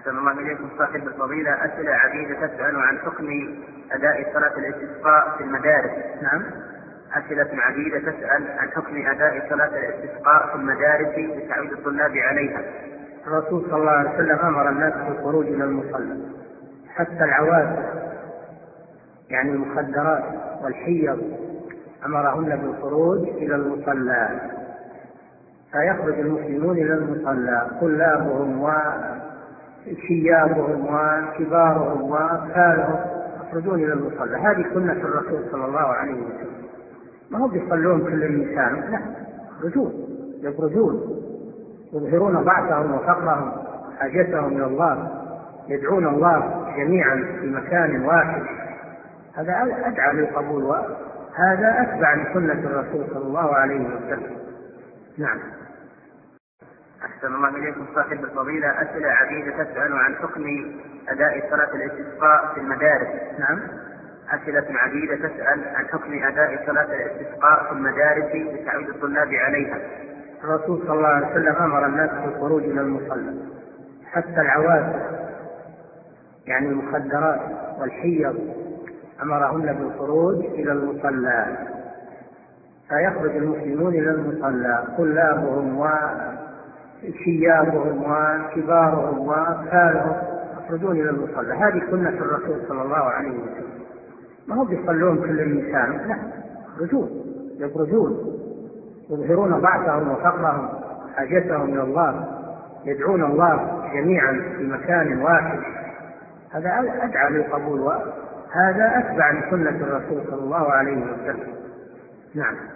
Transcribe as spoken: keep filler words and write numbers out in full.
أحسن الله إليكم صاحب الفضيلة. أسئلة عديدة تسأل عن حكم أداء صلاة الاستسقاء في المدارس. نعم. أسئلة عديدة تسأل عن حكم أداء صلاة الاستسقاء في المدارس لتعويد الطلاب عليها. الرسول صلى الله عليه وسلم أمر الناس بالخروج إلى المصلى، حتى العواتق يعني المخدرات والحيض أمرهن بالخروج إلى المصلى، فيخرج المسلمون إلى المصلى طلابهم وشيابهم وكبارهم وأطفالهم يخرجون إلى المصلى. هذه سنة الرسول صلى الله عليه وسلم. ما هم يصلون كل النساء، لا، يخرجون يبرزون يظهرون ضعفهم وفقرهم حاجتهم إلى الله، يدعون الله جميعا في مكان واحد. هذا أدعى للقبول، وهذا أتبع لسنة الرسول صلى الله عليه وسلم. نعم. أحسن الله إليكم صاحب الفضيلة. أسئلة عديدة تسأل عن حكم أداء صلاة الاستسقاء في المدارس. نعم. أسئلة عديدة تسأل عن حكم أداء صلاة الاستسقاء في المدارس لتعويد الطلاب عليها. الرسول صلى الله عليه وسلم أمر الناس بالخروج إلى المصلى، حتى العواتق يعني المخدرات والحيض أمرهن بالخروج إلى المصلى، فيخرج المسلمون إلى المصلى طلابهم وشيابهم وكبارهم وأطفالهم يخرجون إلى المصلى. هذه سنة الرسول صلى الله عليه وسلم. ما هم يصلون كل النساء، لا، يخرجون يبرزون يظهرون ضعفهم وفقرهم حاجتهم إلى الله، يدعون الله جميعا في مكان واحد. هذا أدعى للقبول، وهذا أتبع لسنة الرسول صلى الله عليه وسلم. نعم.